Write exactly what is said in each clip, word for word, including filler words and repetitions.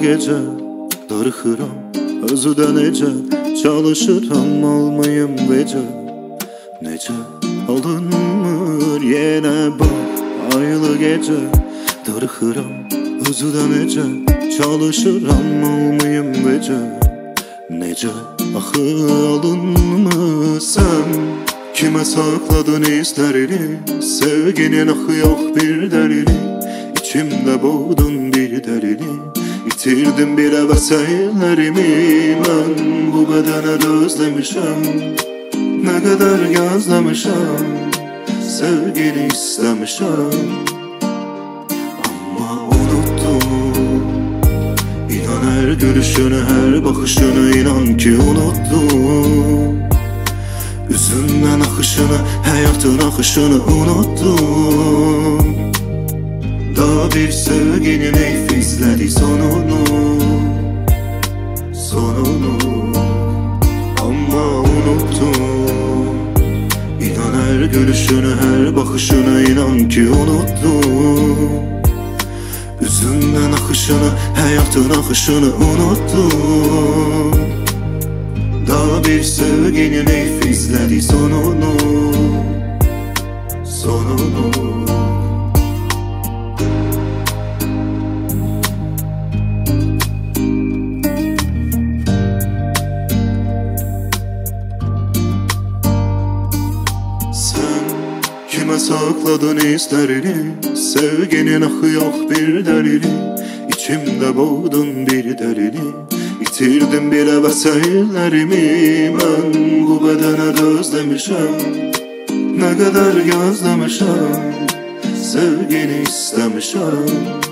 gece darıxıram özüdə necə çalışıram almayım vecə. Necə alınmır yenə bax aylı gecə darıxıram özüdə necə çalışıram almayım vecə. Necə axı alınmısan kime sakladın izlerini, sevginin axı yox bir dəlili, içimdə boğdun bir dəlili, itirdim bir əvəsəylərimi. Mən bu bədənə dözləmişəm, nə qədər gözləmişəm, sevgini istəmişəm, amma unuttum. İnan hər gülüşünü, hər baxışını, inan ki unuttum. Üzündən axışını, həyatın axışını unuttum. Daha bir sevginin eyfizlədi sonunu, sonunu, amma unuttum. İnan hər gülüşünü, hər baxışını, inan ki unuttum. Üzündən axışını, həyatın axışını unuttum. Daha bir sevginin eyfizlədi sonunu, sonunu. Sen kime sakladın izlerini, sevginin axı yox bir dəlili, içimdə boğdun bir dəlili, itirdim bir əvəsəylərimi. Mən bu bədənə dözləmişəm, nə qədər gözləmişəm, sevgini istəmişəm,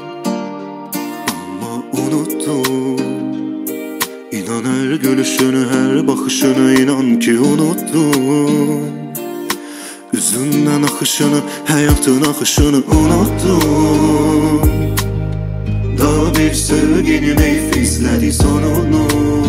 amma unuttum. İnan hər gülüşünü, hər baxışını, inan ki unuttum. Üzündən axışını, həyatın axışını unuttum. Daha bir sevginin eyfizlədi sonunu,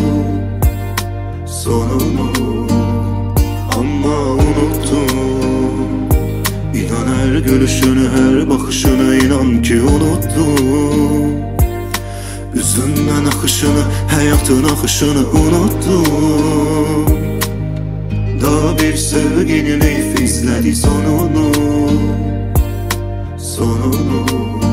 sonunu, amma unuttum. İnan hər gülüşünü, hər baxışını, inan ki unuttum. Üzündən axışını, həyatın axışını unuttum. Daha bir sevginin eyfizlədi sonunu, sonunu.